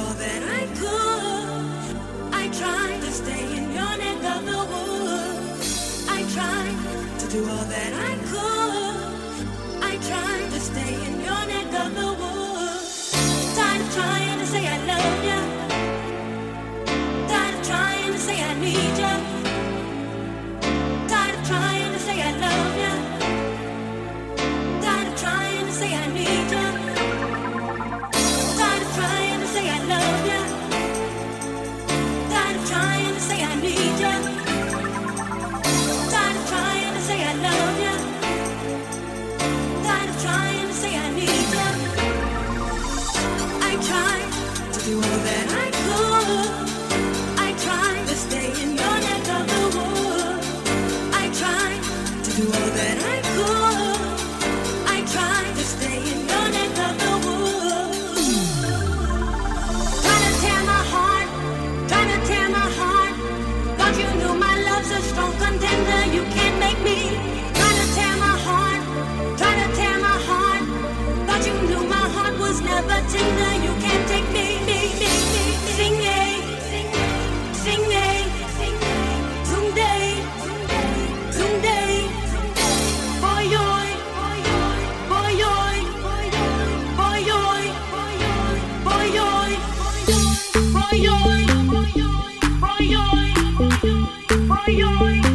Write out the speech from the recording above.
all that I could. I tried to stay in your neck of the woods. I tried to do all that I could. I tried to stay in your neck of the woods. Tired of trying to say I love you. Tired of trying to say I need you. Tired of trying to say I love you. Tired of trying to say I need you. Tired of trying to say I love you. Tired of trying to say I need you. Tired of trying to say I love you. Tired of trying to say I need you. I tried to do all that I could. I tried to stay in your neck of the woods. I tried to do all that I could. I tried to stay in your neck of the woods. Trying to tear my heart, trying to tear my heart. Thought you knew my love's a strong contender. You can't make me. Trying to tear my heart, trying to tear my heart. Thought you knew my heart was never tender. You can't take me. Sing it, sing it, someday, someday. Boy, boy, boy, boy, boy, boy, boy, boy.